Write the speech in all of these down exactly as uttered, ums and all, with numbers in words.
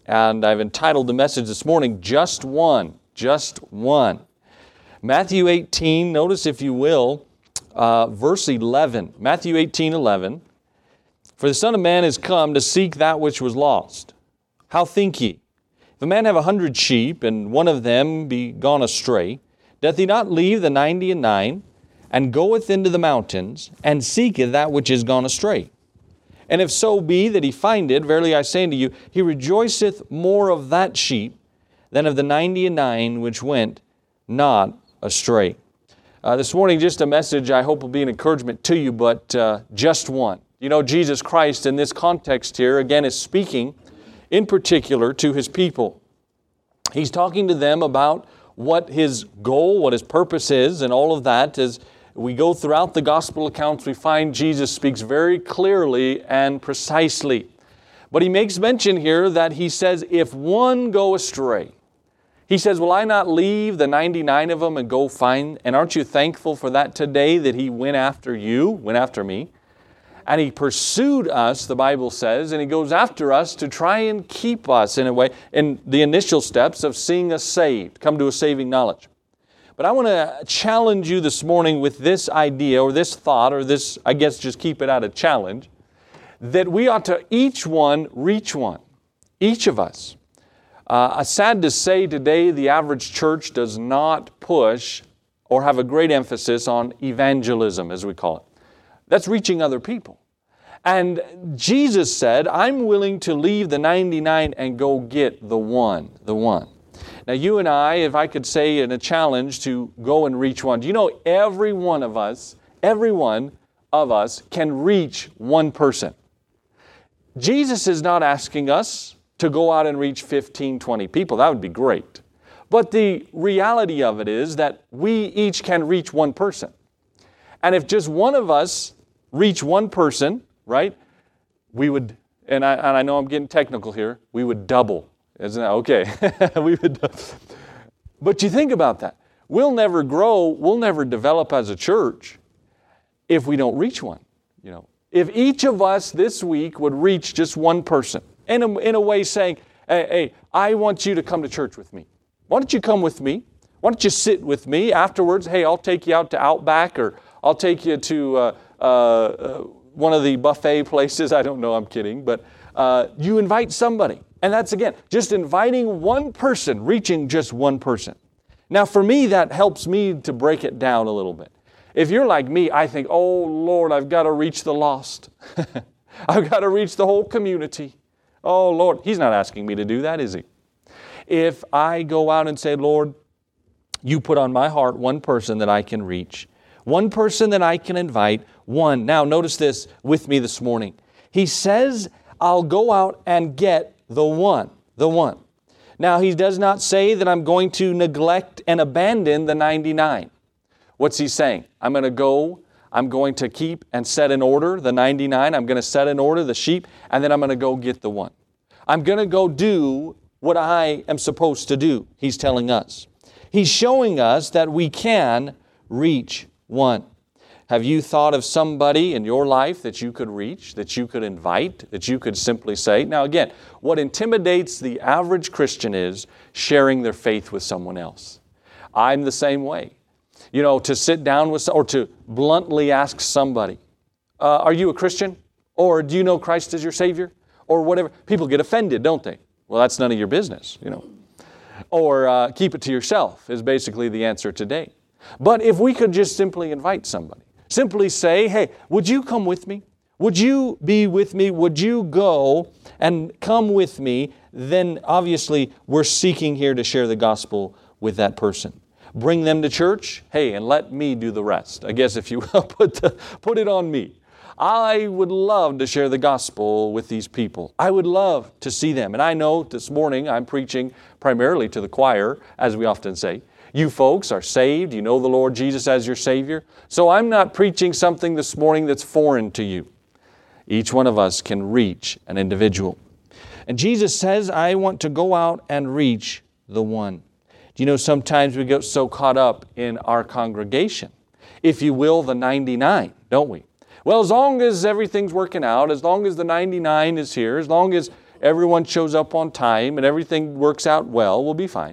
And I've entitled the message this morning, Just One, Just One. Matthew eighteen, notice if you will, uh, verse eleven. Matthew eighteen, eleven. For the Son of Man is come to seek that which was lost. How think ye? If a man have a hundred sheep, and one of them be gone astray, doth he not leave the ninety and nine, and goeth into the mountains, and seeketh that which is gone astray? And if so be that he find it, verily I say unto you, he rejoiceth more of that sheep than of the ninety and nine which went not astray. Uh, this morning, just a message I hope will be an encouragement to you, but uh, just one. You know, Jesus Christ in this context here, again, is speaking in particular to His people. He's talking to them about what His goal, what His purpose is, and all of that. As we go throughout the gospel accounts, we find Jesus speaks very clearly and precisely. But He makes mention here that He says, if one go astray, He says, will I not leave the ninety-nine of them and go find? And aren't you thankful for that today, that He went after you, went after me? And He pursued us, the Bible says, and He goes after us to try and keep us in a way, in the initial steps of seeing us saved, come to a saving knowledge. But I want to challenge you this morning with this idea or this thought, or this, I guess just keep it out of challenge, that we ought to each one reach one, each of us. Uh, sad to say today the average church does not push or have a great emphasis on evangelism, as we call it. That's reaching other people. And Jesus said, I'm willing to leave the ninety-nine and go get the one, the one. Now you and I, if I could say in a challenge to go and reach one, do you know every one of us, every one of us can reach one person? Jesus is not asking us to go out and reach fifteen, twenty people. That would be great. But the reality of it is that we each can reach one person. And if just one of us reach one person, right, we would, and I, and I know I'm getting technical here, we would double. Isn't that okay? we would. But you think about that. We'll never grow, we'll never develop as a church if we don't reach one. You know, if each of us this week would reach just one person, in a, in a way saying, hey, hey, I want you to come to church with me. Why don't you come with me? Why don't you sit with me afterwards? Hey, I'll take you out to Outback, or I'll take you to uh, uh, uh, one of the buffet places. I don't know, I'm kidding. But uh, you invite somebody. And that's, again, just inviting one person, reaching just one person. Now, for me, that helps me to break it down a little bit. If you're like me, I think, oh, Lord, I've got to reach the lost. I've got to reach the whole community. Oh, Lord, He's not asking me to do that, is He? If I go out and say, Lord, you put on my heart one person that I can reach, one person that I can invite, one. Now, notice this with me this morning. He says, I'll go out and get the one, the one. Now, He does not say that I'm going to neglect and abandon the ninety-nine. What's He saying? I'm going to go, I'm going to keep and set in order the ninety-nine. I'm going to set in order the sheep, and then I'm going to go get the one. I'm going to go do what I am supposed to do, He's telling us. He's showing us that we can reach one. Have you thought of somebody in your life that you could reach, that you could invite, that you could simply say? Now again, what intimidates the average Christian is sharing their faith with someone else. I'm the same way. You know, to sit down with, or to bluntly ask somebody, uh, are you a Christian? Or do you know Christ as your Savior? Or whatever. People get offended, don't they? Well, that's none of your business, you know. Or uh, keep it to yourself is basically the answer today. But if we could just simply invite somebody, simply say, hey, would you come with me? Would you be with me? Would you go and come with me? Then obviously we're seeking here to share the gospel with that person. Bring them to church, hey, and let me do the rest. I guess if you will, put, the, put it on me. I would love to share the gospel with these people. I would love to see them. And I know this morning I'm preaching primarily to the choir, as we often say. You folks are saved. You know the Lord Jesus as your Savior. So I'm not preaching something this morning that's foreign to you. Each one of us can reach an individual. And Jesus says, I want to go out and reach the one. Do you know sometimes we get so caught up in our congregation, if you will, the ninety-nine, don't we? Well, as long as everything's working out, as long as the ninety-nine is here, as long as everyone shows up on time and everything works out well, we'll be fine.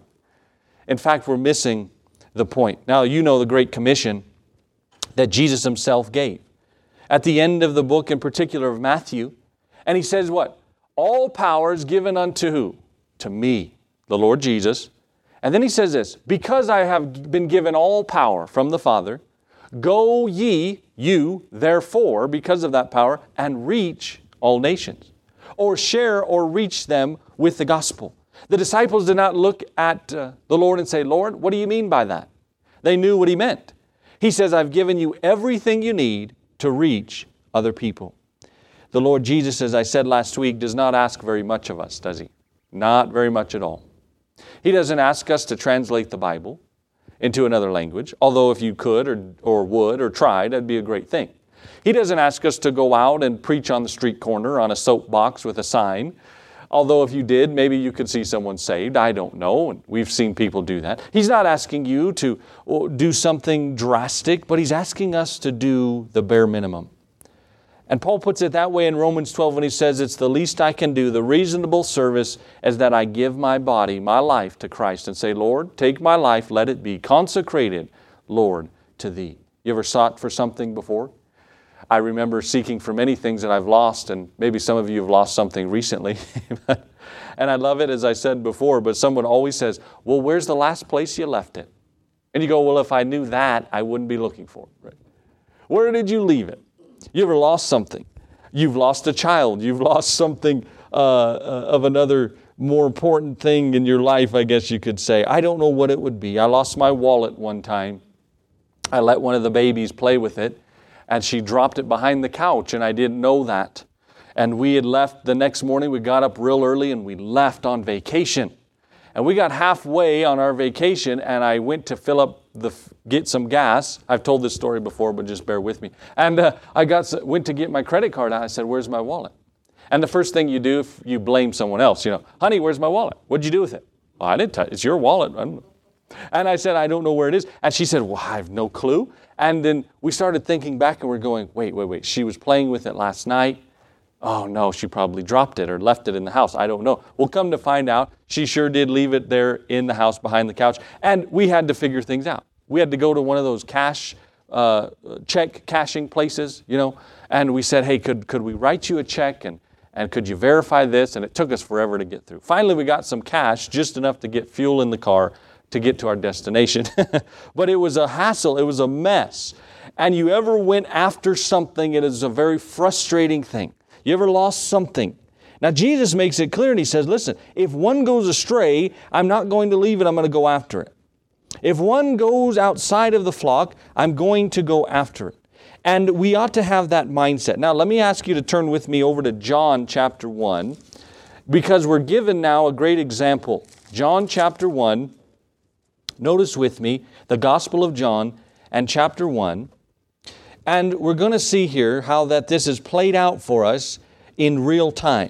In fact, we're missing the point. Now, you know the Great Commission that Jesus Himself gave at the end of the book, in particular of Matthew. And He says what? All power is given unto who? To me, the Lord Jesus. And then He says this, because I have been given all power from the Father, go ye, you, therefore, because of that power, and reach all nations, or share or reach them with the gospel. The disciples did not look at uh, the Lord and say, Lord, what do you mean by that? They knew what He meant. He says, I've given you everything you need to reach other people. The Lord Jesus, as I said last week, does not ask very much of us, does He? Not very much at all. He doesn't ask us to translate the Bible into another language, although if you could or, or would or tried, that'd be a great thing. He doesn't ask us to go out and preach on the street corner on a soapbox with a sign, although if you did, maybe you could see someone saved. I don't know, and we've seen people do that. He's not asking you to do something drastic, but He's asking us to do the bare minimum. And Paul puts it that way in Romans twelve when he says, it's the least I can do, the reasonable service is that I give my body, my life to Christ and say, Lord, take my life, let it be consecrated, Lord, to Thee. You ever sought for something before? I remember seeking for many things that I've lost, and maybe some of you have lost something recently. And I love it, as I said before, but someone always says, well, where's the last place you left it? And you go, well, if I knew that, I wouldn't be looking for it. Right? Where did you leave it? You ever lost something? You've lost a child. You've lost something uh, uh, of another more important thing in your life, I guess you could say. I don't know what it would be. I lost my wallet one time. I let one of the babies play with it, and she dropped it behind the couch, and I didn't know that. And we had left the next morning. We got up real early, and we left on vacation. And we got halfway on our vacation, and I went to fill up the get some gas. I've told this story before, but just bear with me. And uh, I got went to get my credit card out. I said, "Where's my wallet?" And the first thing you do, if you blame someone else, you know, "Honey, where's my wallet? What'd you do with it?" "Well, I didn't touch it. It's your wallet." I'm... And I said, "I don't know where it is." And she said, "Well, I have no clue." And then we started thinking back, and we're going, "Wait, wait, wait. She was playing with it last night. Oh, no, she probably dropped it or left it in the house. I don't know." We'll come to find out, she sure did leave it there in the house behind the couch. And we had to figure things out. We had to go to one of those cash, uh, check cashing places, you know, and we said, "Hey, could could we write you a check and, and could you verify this?" And it took us forever to get through. Finally, we got some cash, just enough to get fuel in the car to get to our destination. But it was a hassle. It was a mess. And you ever went after something, it is a very frustrating thing. You ever lost something? Now, Jesus makes it clear, and He says, listen, if one goes astray, I'm not going to leave it, I'm going to go after it. If one goes outside of the flock, I'm going to go after it. And we ought to have that mindset. Now, let me ask you to turn with me over to John chapter one, because we're given now a great example. John chapter one, notice with me the Gospel of John and chapter one. And we're going to see here how that this is played out for us in real time.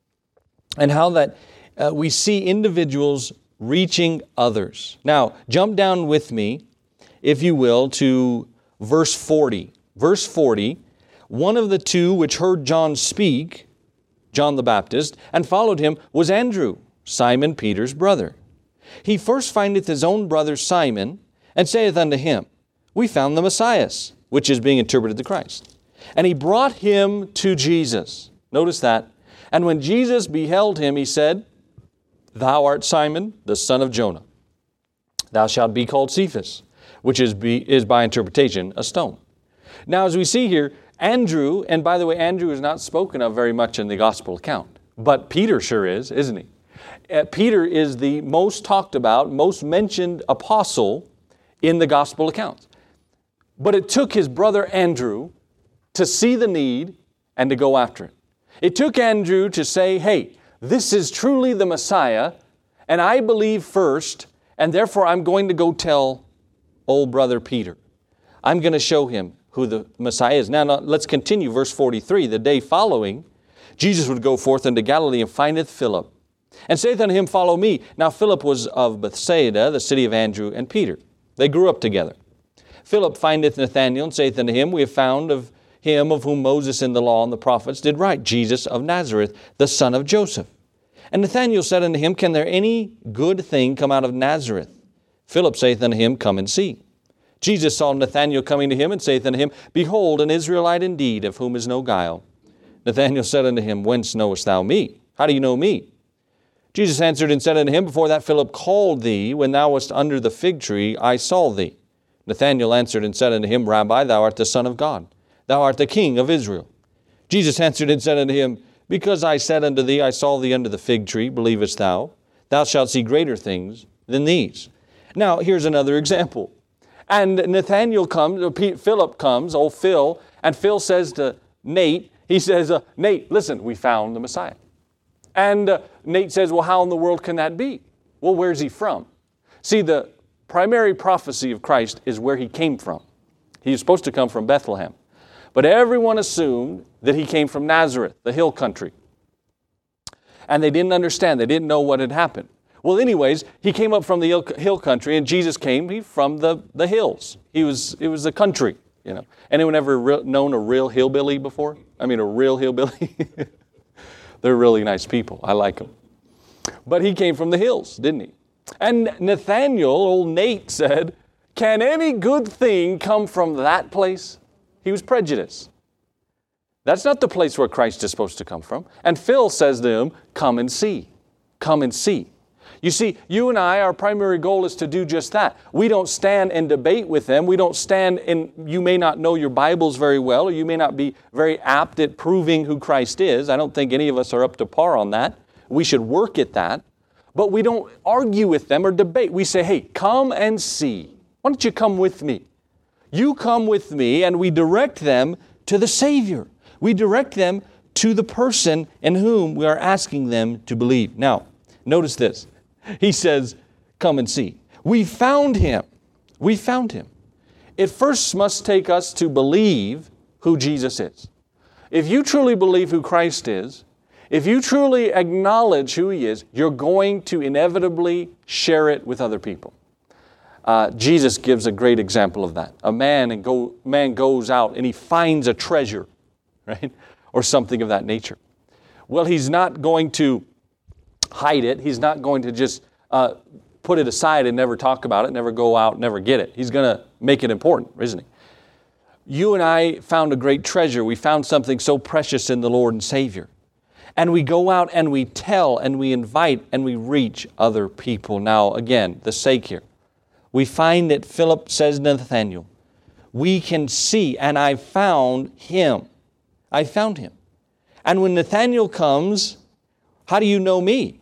And how that uh, we see individuals reaching others. Now, jump down with me, if you will, to verse forty. Verse forty, one of the two which heard John speak, John the Baptist, and followed him, was Andrew, Simon Peter's brother. He first findeth his own brother Simon, and saith unto him, We found the Messiah, which is being interpreted the Christ. And he brought him to Jesus. Notice that. And when Jesus beheld him, he said, Thou art Simon, the son of Jonah. Thou shalt be called Cephas, which is, be, is by interpretation a stone. Now, as we see here, Andrew, and by the way, Andrew is not spoken of very much in the gospel account, but Peter sure is, isn't he? Uh, Peter is the most talked about, most mentioned apostle in the gospel accounts. But it took his brother Andrew to see the need and to go after it. It took Andrew to say, hey, this is truly the Messiah, and I believe first, and therefore I'm going to go tell old brother Peter. I'm going to show him who the Messiah is. Now, now let's continue, verse forty-three. The day following, Jesus would go forth into Galilee and findeth Philip, and saith unto him, Follow me. Now Philip was of Bethsaida, the city of Andrew and Peter. They grew up together. Philip findeth Nathanael, and saith unto him, We have found of him of whom Moses in the law and the prophets did write, Jesus of Nazareth, the son of Joseph. And Nathanael said unto him, Can there any good thing come out of Nazareth? Philip saith unto him, Come and see. Jesus saw Nathanael coming to him, and saith unto him, Behold, an Israelite indeed, of whom is no guile. Nathanael said unto him, Whence knowest thou me? How do you know me? Jesus answered and said unto him, Before that Philip called thee, when thou wast under the fig tree, I saw thee. Nathanael answered and said unto him, Rabbi, thou art the Son of God. Thou art the King of Israel. Jesus answered and said unto him, Because I said unto thee, I saw thee under the fig tree, believest thou? Thou shalt see greater things than these. Now, here's another example. And Nathanael comes, or Philip comes, old Phil, and Phil says to Nate, he says, uh, Nate, listen, we found the Messiah. And uh, Nate says, well, how in the world can that be? Well, where's he from? See, the primary prophecy of Christ is where he came from. He was supposed to come from Bethlehem. But everyone assumed that he came from Nazareth, the hill country. And they didn't understand. They didn't know what had happened. Well, anyways, he came up from the hill country, and Jesus came from the, the hills. He was, it was the country, you know. Anyone ever re- known a real hillbilly before? I mean, a real hillbilly? They're really nice people. I like them. But he came from the hills, didn't he? And Nathanael, old Nate, said, Can any good thing come from that place? He was prejudiced. That's not the place where Christ is supposed to come from. And Phil says to him, Come and see. Come and see. You see, you and I, our primary goal is to do just that. We don't stand and debate with them. We don't stand and you may not know your Bibles very well, or you may not be very apt at proving who Christ is. I don't think any of us are up to par on that. We should work at that. But we don't argue with them or debate. We say, hey, come and see. Why don't you come with me? You come with me, and we direct them to the Savior. We direct them to the person in whom we are asking them to believe. Now, notice this. He says, come and see. We found him. We found him. It first must take us to believe who Jesus is. If you truly believe who Christ is, if you truly acknowledge who he is, you're going to inevitably share it with other people. Uh, Jesus gives a great example of that. A man, and go, man goes out and he finds a treasure, right? Or something of that nature. Well, he's not going to hide it. He's not going to just uh, put it aside and never talk about it, never go out, never get it. He's going to make it important, isn't he? You and I found a great treasure. We found something so precious in the Lord and Savior. And we go out and we tell and we invite and we reach other people. Now, again, the sake here. We find that Philip says to Nathanael, we can see, and I found him. I found him. And when Nathanael comes, how do you know me?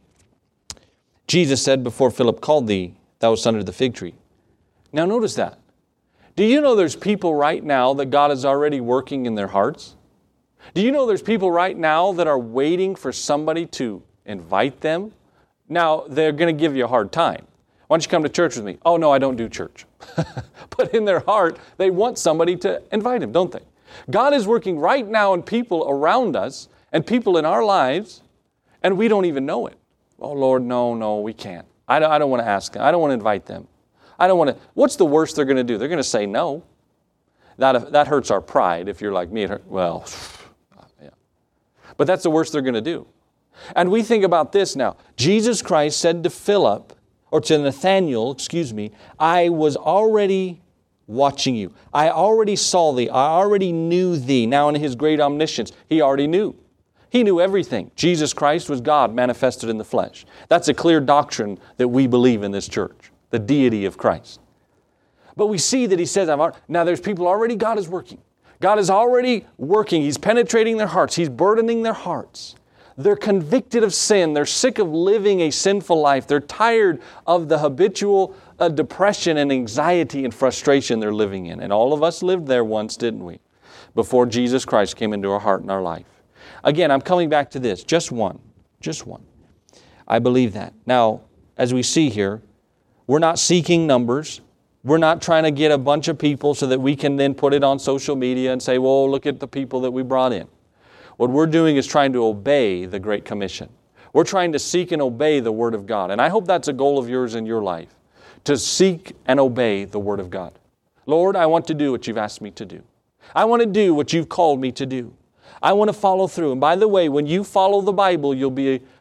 Jesus said, before Philip called thee, thou wast under the fig tree. Now notice that. Do you know there's people right now that God is already working in their hearts? Do you know there's people right now that are waiting for somebody to invite them? Now, they're going to give you a hard time. Why don't you come to church with me? Oh, no, I don't do church. But in their heart, they want somebody to invite them, don't they? God is working right now in people around us and people in our lives, and we don't even know it. Oh, Lord, no, no, we can't. I don't, I don't want to ask them. I don't want to invite them. I don't want to. What's the worst they're going to do? They're going to say no. That, that hurts our pride. If you're like me, it hurt, well, yeah. But that's the worst they're going to do. And we think about this now. Jesus Christ said to Philip, or to Nathanael, excuse me, I was already watching you. I already saw thee. I already knew thee. Now in his great omniscience, he already knew. He knew everything. Jesus Christ was God manifested in the flesh. That's a clear doctrine that we believe in this church, the deity of Christ. But we see that he says, I've already, now there's people already, God is working. God is already working. He's penetrating their hearts. He's burdening their hearts. They're convicted of sin. They're sick of living a sinful life. They're tired of the habitual uh, depression and anxiety and frustration they're living in. And all of us lived there once, didn't we? Before Jesus Christ came into our heart and our life. Again, I'm coming back to this. Just one. Just one. I believe that. Now, as we see here, we're not seeking numbers. We're not trying to get a bunch of people so that we can then put it on social media and say, well, look at the people that we brought in. What we're doing is trying to obey the Great Commission. We're trying to seek and obey the Word of God. And I hope that's a goal of yours in your life, to seek and obey the Word of God. Lord, I want to do what you've asked me to do. I want to do what you've called me to do. I want to follow through. And by the way, when you follow the Bible, you'll be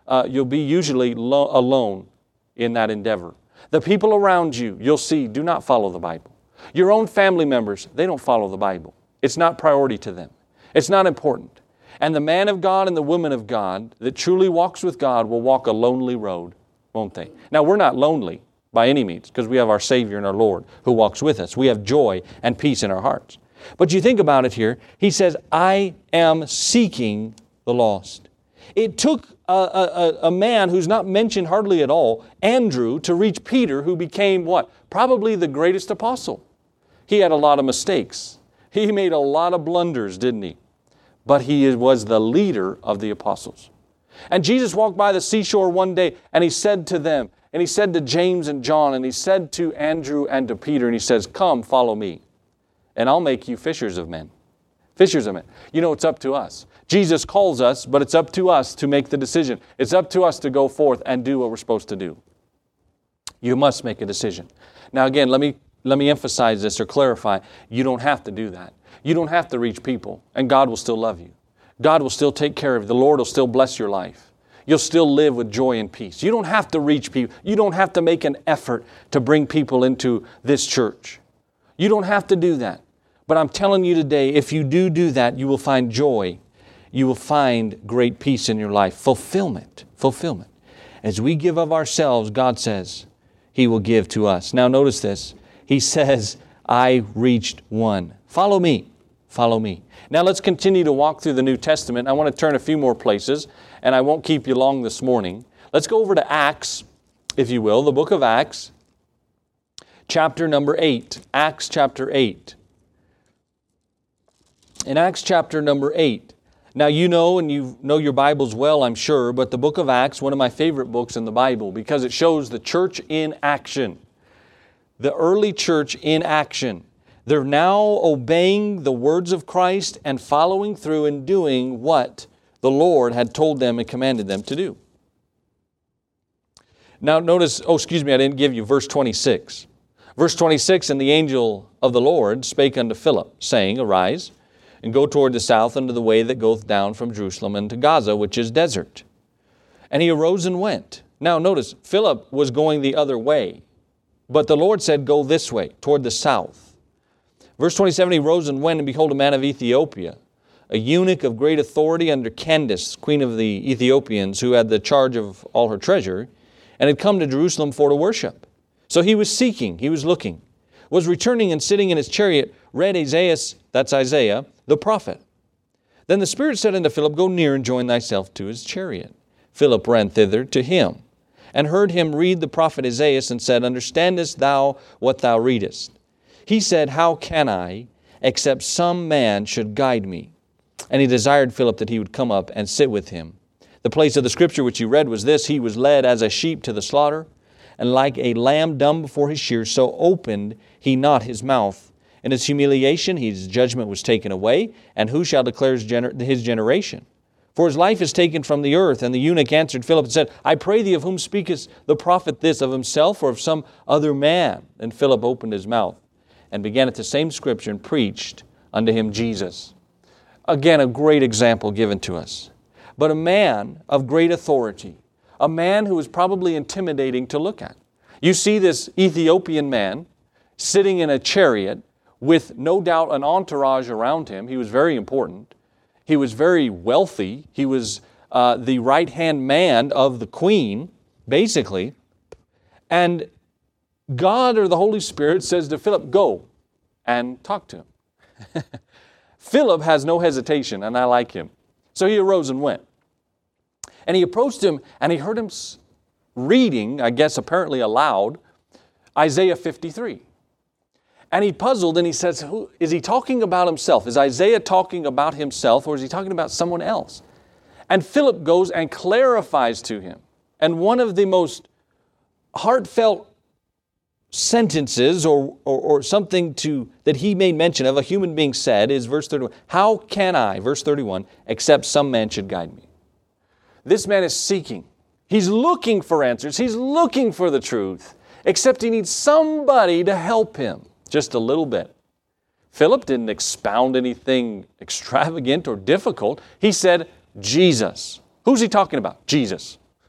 uh, you'll be usually lo- alone in that endeavor. The people around you, you'll see, do not follow the Bible. Your own family members, they don't follow the Bible. It's not priority to them. It's not important. And the man of God and the woman of God that truly walks with God will walk a lonely road, won't they? Now, we're not lonely by any means because we have our Savior and our Lord who walks with us. We have joy and peace in our hearts. But you think about it here. He says, I am seeking the lost. It took a, a, a man who's not mentioned hardly at all, Andrew, to reach Peter, who became what? Probably the greatest apostle. He had a lot of mistakes. He made a lot of blunders, didn't he? But he was the leader of the apostles. And Jesus walked by the seashore one day and He said to them, and He said to James and John, and He said to Andrew and to Peter, and He says, come, follow me, and I'll make you fishers of men. Fishers of men. You know, it's up to us. Jesus calls us, but it's up to us to make the decision. It's up to us to go forth and do what we're supposed to do. You must make a decision. Now again, let me let me emphasize this or clarify. You don't have to do that. You don't have to reach people, and God will still love you. God will still take care of you. The Lord will still bless your life. You'll still live with joy and peace. You don't have to reach people. You don't have to make an effort to bring people into this church. You don't have to do that. But I'm telling you today, if you do do that, you will find joy. You will find great peace in your life. Fulfillment. Fulfillment. As we give of ourselves, God says He will give to us. Now notice this. He says, I reached one. Follow me. Follow me. Now let's continue to walk through the New Testament. I want to turn a few more places, and I won't keep you long this morning. Let's go over to Acts, if you will, the book of Acts, chapter number eight. Acts chapter eight. In Acts chapter number eight. Now you know, and you know your Bibles well, I'm sure, but the book of Acts, one of my favorite books in the Bible, because it shows the church in action. The early church in action. They're now obeying the words of Christ and following through and doing what the Lord had told them and commanded them to do. Now notice, oh excuse me, I didn't give you verse twenty-six. Verse twenty-six, and the angel of the Lord spake unto Philip, saying, Arise, and go toward the south unto the way that goeth down from Jerusalem unto Gaza, which is desert. And he arose and went. Now notice, Philip was going the other way, but the Lord said, Go this way, toward the south. Verse twenty-seven, he rose and went, and behold, a man of Ethiopia, a eunuch of great authority under Candace, queen of the Ethiopians, who had the charge of all her treasure, and had come to Jerusalem for to worship. So he was seeking, he was looking, was returning and sitting in his chariot, read Isaiah, that's Isaiah, the prophet. Then the Spirit said unto Philip, Go near and join thyself to his chariot. Philip ran thither to him, and heard him read the prophet Isaiah, and said, Understandest thou what thou readest? He said, How can I, except some man should guide me? And he desired Philip that he would come up and sit with him. The place of the scripture which he read was this, He was led as a sheep to the slaughter, and like a lamb dumb before his shears, so opened he not his mouth. In his humiliation his judgment was taken away, and who shall declare his, gener- his generation? For his life is taken from the earth. And the eunuch answered Philip and said, I pray thee, of whom speaketh the prophet this, of himself or of some other man? And Philip opened his mouth, and began at the same scripture, and preached unto him Jesus. Again, a great example given to us. But a man of great authority, a man who was probably intimidating to look at. You see this Ethiopian man sitting in a chariot with no doubt an entourage around him. He was very important. He was very wealthy. He was uh, the right-hand man of the queen, basically. And God or the Holy Spirit says to Philip, Go and talk to him. Philip has no hesitation, and I like him. So he arose and went. And he approached him, and he heard him reading, I guess apparently aloud, Isaiah fifty-three. And he puzzled, and he says, Who, is he talking about himself? Is Isaiah talking about himself, or is he talking about someone else? And Philip goes and clarifies to him. And one of the most heartfelt sentences or, or, or something to that he made mention of, a human being said, is verse thirty-one. How can I, verse thirty-one, except some man should guide me? This man is seeking. He's looking for answers. He's looking for the truth, except he needs somebody to help him just a little bit. Philip didn't expound anything extravagant or difficult. He said, Jesus. Who's he talking about? Jesus.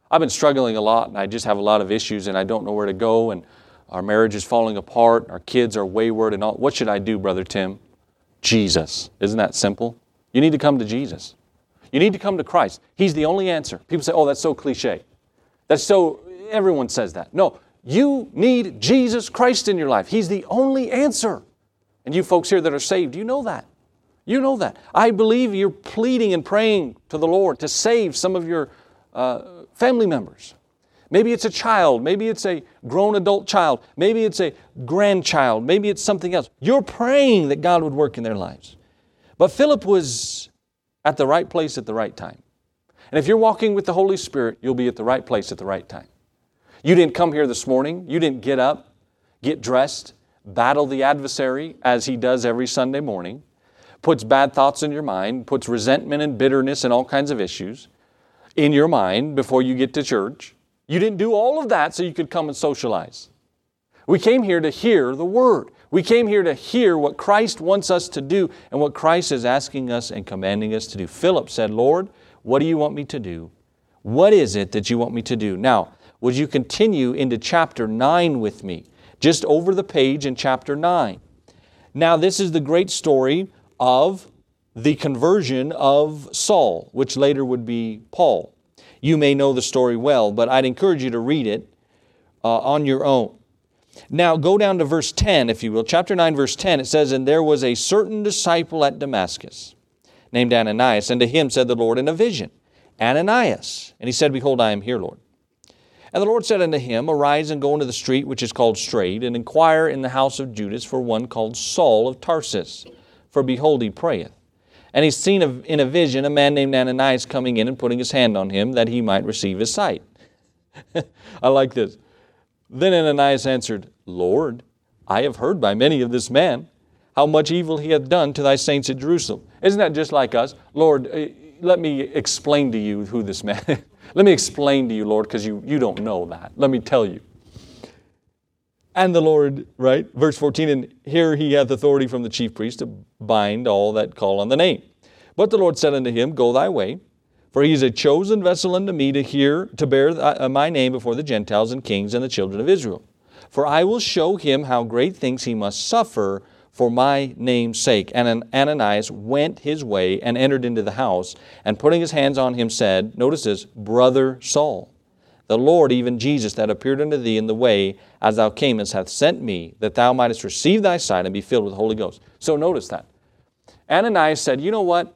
I've been struggling a lot, and I just have a lot of issues, and I don't know where to go, and our marriage is falling apart, our kids are wayward, and all. What should I do, Brother Tim? Jesus. Isn't that simple? You need to come to Jesus. You need to come to Christ. He's the only answer. People say, oh, that's so cliche. That's so, everyone says that. No, you need Jesus Christ in your life. He's the only answer. And you folks here that are saved, you know that. You know that. I believe you're pleading and praying to the Lord to save some of your uh, family members. Maybe it's a child. Maybe it's a grown adult child. Maybe it's a grandchild. Maybe it's something else. You're praying that God would work in their lives. But Philip was at the right place at the right time. And if you're walking with the Holy Spirit, you'll be at the right place at the right time. You didn't come here this morning. You didn't get up, get dressed, battle the adversary as he does every Sunday morning, puts bad thoughts in your mind, puts resentment and bitterness and all kinds of issues in your mind before you get to church. You didn't do all of that so you could come and socialize. We came here to hear the Word. We came here to hear what Christ wants us to do and what Christ is asking us and commanding us to do. Philip said, Lord, what do you want me to do? What is it that you want me to do? Now, would you continue into chapter nine with me? Just over the page in chapter nine. Now, this is the great story of the conversion of Saul, which later would be Paul. You may know the story well, but I'd encourage you to read it uh, on your own. Now, go down to verse ten, if you will. Chapter nine, verse ten, it says, And there was a certain disciple at Damascus, named Ananias, and to him said the Lord in a vision, Ananias. And he said, Behold, I am here, Lord. And the Lord said unto him, Arise and go into the street which is called Straight, and inquire in the house of Judas for one called Saul of Tarsus. For behold, he prayeth. And he's seen in a vision a man named Ananias coming in and putting his hand on him that he might receive his sight. I like this. Then Ananias answered, Lord, I have heard by many of this man how much evil he hath done to thy saints at Jerusalem. Isn't that just like us? Lord, let me explain to you who this man is. Let me explain to you, Lord, because you, you don't know that. Let me tell you. And the Lord, right, verse fourteen, and here he hath authority from the chief priest to bind all that call on the name. But the Lord said unto him, Go thy way, for he is a chosen vessel unto me to hear, to bear my name before the Gentiles and kings and the children of Israel. For I will show him how great things he must suffer for my name's sake. And Ananias went his way and entered into the house, and putting his hands on him said, notice this, Brother Saul, the Lord, even Jesus, that appeared unto thee in the way as thou camest, hath sent me, that thou mightest receive thy sight and be filled with the Holy Ghost. So notice that. Ananias said, you know what?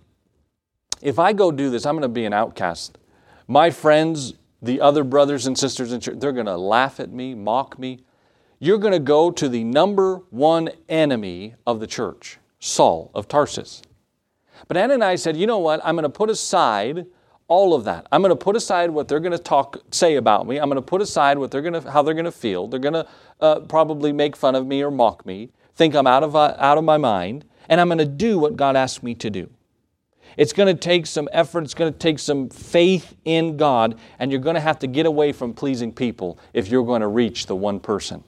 If I go do this, I'm going to be an outcast. My friends, the other brothers and sisters in church, they're going to laugh at me, mock me. You're going to go to the number one enemy of the church, Saul of Tarsus. But Ananias said, you know what? I'm going to put aside all of that. I'm going to put aside what they're going to talk, say about me. I'm going to put aside what they're going to, how they're going to feel. They're going to uh, probably make fun of me or mock me, think I'm out of uh, out of my mind, and I'm going to do what God asked me to do. It's going to take some effort. It's going to take some faith in God, and you're going to have to get away from pleasing people if you're going to reach the one person.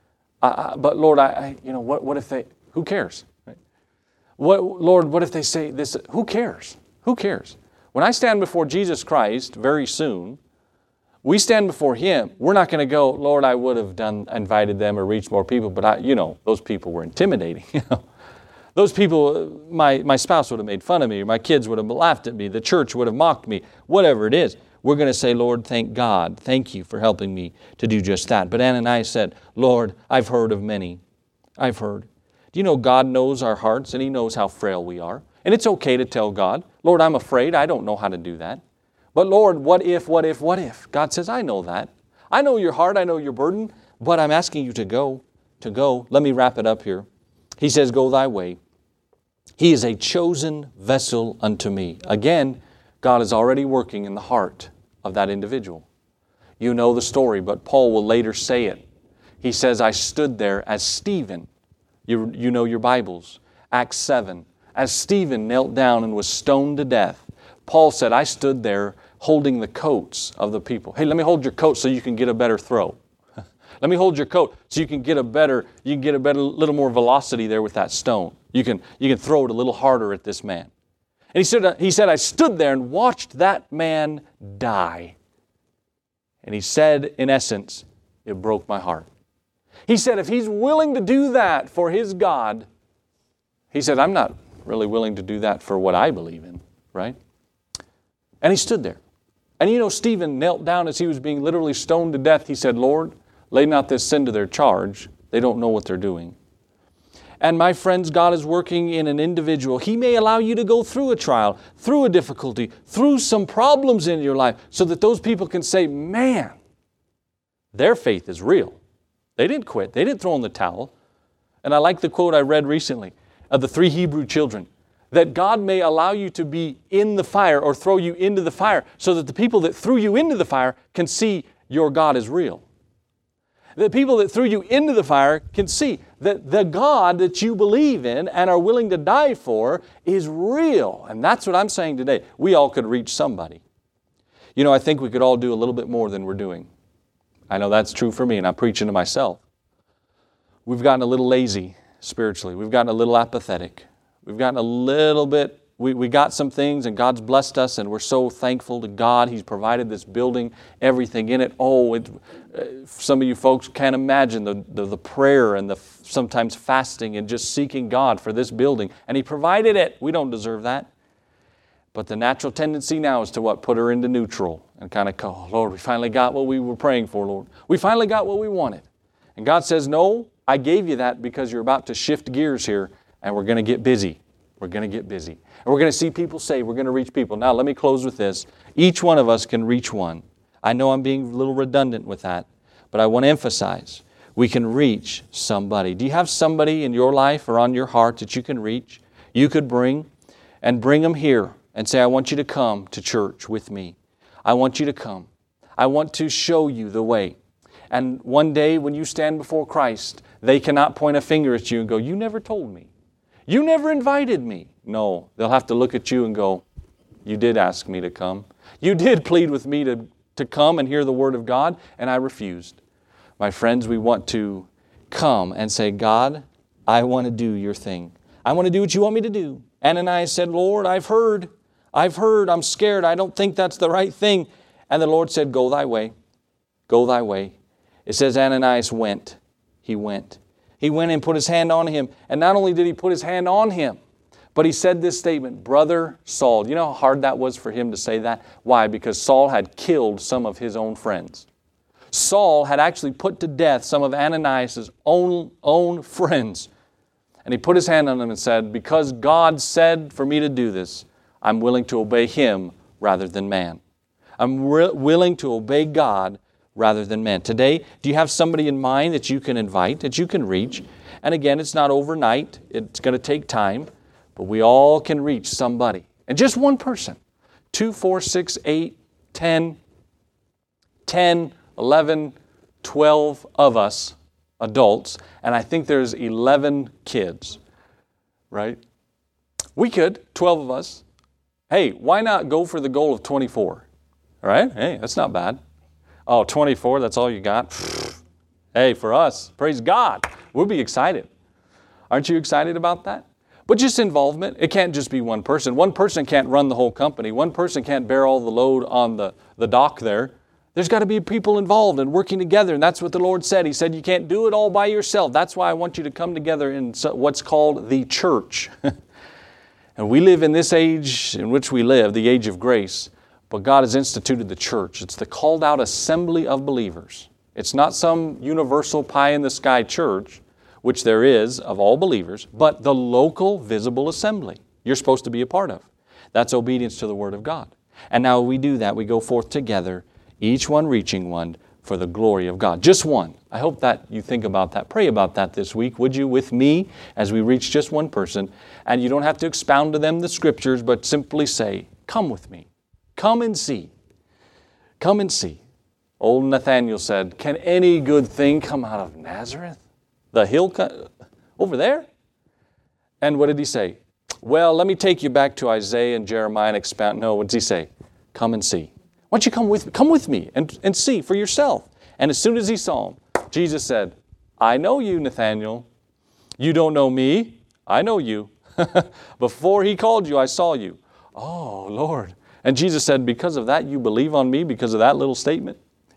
Uh, but Lord, I, I, you know, what, what if they? Who cares? Right? What, Lord, what if they say this? Who cares? Who cares? When I stand before Jesus Christ very soon, we stand before Him. We're not going to go, Lord, I would have done, invited them or reached more people, but I, you know, those people were intimidating. You know, those people, my my spouse would have made fun of me, or my kids would have laughed at me, the church would have mocked me, whatever it is. We're going to say, Lord, thank God. Thank you for helping me to do just that. But Ananias said, Lord, I've heard of many. I've heard. Do you know God knows our hearts and He knows how frail we are? And it's okay to tell God, Lord, I'm afraid. I don't know how to do that. But Lord, what if, what if, what if? God says, I know that. I know your heart. I know your burden. But I'm asking you to go, to go. Let me wrap it up here. He says, go thy way. He is a chosen vessel unto me. Again, God is already working in the heart of that individual. You know the story, but Paul will later say it. He says, I stood there as Stephen. You, you know your Bibles. Acts seven. As Stephen knelt down and was stoned to death, Paul said, I stood there holding the coats of the people. Hey, let me hold your coat so you can get a better throw. Let me hold your coat so you can get a better, you can get a better, little more velocity there with that stone. You can, you can throw it a little harder at this man. And he said, he said, I stood there and watched that man die. And he said, in essence, it broke my heart. He said, if he's willing to do that for his God, he said, I'm not really willing to do that for what I believe in, right? And he stood there. And you know, Stephen knelt down as he was being literally stoned to death. He said, Lord, lay not this sin to their charge. They don't know what they're doing. And my friends, God is working in an individual. He may allow you to go through a trial, through a difficulty, through some problems in your life, so that those people can say, man, their faith is real. They didn't quit. They didn't throw in the towel. And I like the quote I read recently of the three Hebrew children, that God may allow you to be in the fire or throw you into the fire so that the people that threw you into the fire can see your God is real. The people that threw you into the fire can see that the God that you believe in and are willing to die for is real. And that's what I'm saying today. We all could reach somebody. You know, I think we could all do a little bit more than we're doing. I know that's true for me, and I'm preaching to myself. We've gotten a little lazy spiritually. We've gotten a little apathetic. We've gotten a little bit, we, we got some things and God's blessed us and we're so thankful to God. He's provided this building, everything in it. Oh, it, uh, some of you folks can't imagine the, the, the prayer and the sometimes fasting and just seeking God for this building. And He provided it. We don't deserve that. But the natural tendency now is to what? Put her into neutral and kind of go, oh, Lord, we finally got what we were praying for, Lord. We finally got what we wanted. And God says, no, I gave you that because you're about to shift gears here. And we're going to get busy. We're going to get busy. And we're going to see people saved. We're going to reach people. Now, let me close with this. Each one of us can reach one. I know I'm being a little redundant with that, but I want to emphasize we can reach somebody. Do you have somebody in your life or on your heart that you can reach? You could bring and bring them here and say, I want you to come to church with me. I want you to come. I want to show you the way. And one day when you stand before Christ, they cannot point a finger at you and go, you never told me. You never invited me. No, they'll have to look at you and go, you did ask me to come. You did plead with me to, to come and hear the Word of God, and I refused. My friends, we want to come and say, God, I want to do your thing. I want to do what you want me to do. Ananias said, Lord, I've heard. I've heard. I'm scared. I don't think that's the right thing. And the Lord said, go thy way. Go thy way. It says Ananias went. He went. He went and put his hand on him. And not only did he put his hand on him, but he said this statement, Brother Saul. You know how hard that was for him to say that? Why? Because Saul had killed some of his own friends. Saul had actually put to death some of Ananias' own, own friends. And he put his hand on them and said, because God said for me to do this, I'm willing to obey Him rather than man. I'm re- willing to obey God rather than men. Today, do you have somebody in mind that you can invite, that you can reach? And again, it's not overnight. It's going to take time. But we all can reach somebody. And just one person. Two, four, six, eight, ten, ten, eleven, twelve of us adults. And I think there's eleven kids. Right? We could, twelve of us. Hey, why not go for the goal of twenty-four? All right? Hey, that's not bad. Oh, twenty-four, that's all you got? Hey, for us, praise God, we'll be excited. Aren't you excited about that? But just involvement. It can't just be one person. One person can't run the whole company. One person can't bear all the load on the, the dock there. There's got to be people involved and working together, and that's what the Lord said. He said, you can't do it all by yourself. That's why I want you to come together in what's called the church. And we live in this age in which we live, the age of grace. But God has instituted the church. It's the called out assembly of believers. It's not some universal pie-in-the-sky church, which there is of all believers, but the local visible assembly you're supposed to be a part of. That's obedience to the Word of God. And now we do that. We go forth together, each one reaching one for the glory of God. Just one. I hope that you think about that. Pray about that this week, would you, with me, as we reach just one person. And you don't have to expound to them the Scriptures, but simply say, come with me. Come and see. Come and see. Old Nathaniel said, can any good thing come out of Nazareth? The hill co- over there? And what did he say? Well, let me take you back to Isaiah and Jeremiah and expound. No, what does he say? Come and see. Why don't you come with me? Come with me and, and see for yourself. And as soon as he saw him, Jesus said, I know you, Nathaniel. You don't know me. I know you. Before he called you, I saw you. Oh, Lord. And Jesus said, because of that, you believe on me because of that little statement?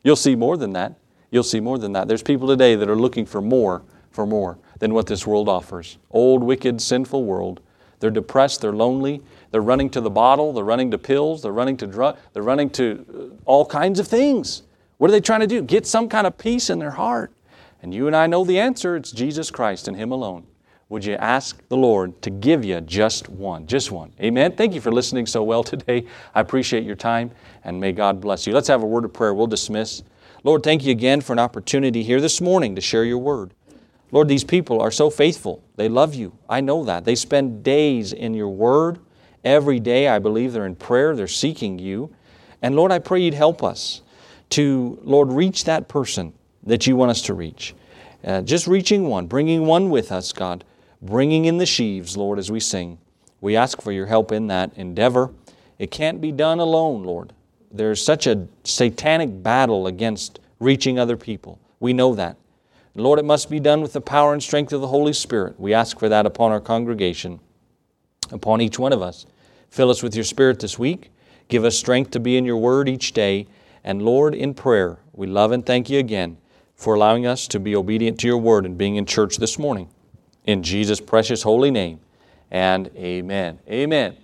You'll see more than that. You'll see more than that. There's people today that are looking for more, for more than what this world offers. Old, wicked, sinful world. They're depressed, they're lonely, they're running to the bottle, they're running to pills, they're running to drug, they're running to all kinds of things. What are they trying to do? Get some kind of peace in their heart. And you and I know the answer. It's Jesus Christ and Him alone. Would you ask the Lord to give you just one? Just one. Amen. Thank you for listening so well today. I appreciate your time, and may God bless you. Let's have a word of prayer. We'll dismiss. Lord, thank you again for an opportunity here this morning to share your word. Lord, these people are so faithful. They love you. I know that. They spend days in your word. Every day, I believe, they're in prayer. They're seeking you. And Lord, I pray you'd help us to, Lord, reach that person that you want us to reach. Uh, just reaching one, bringing one with us, God. Bringing in the sheaves, Lord, as we sing. We ask for your help in that endeavor. It can't be done alone, Lord. There's such a satanic battle against reaching other people. We know that. Lord, it must be done with the power and strength of the Holy Spirit. We ask for that upon our congregation, upon each one of us. Fill us with your Spirit this week. Give us strength to be in your word each day. And Lord, in prayer, we love and thank you again for allowing us to be obedient to your word and being in church this morning. In Jesus' precious holy name, and amen. Amen.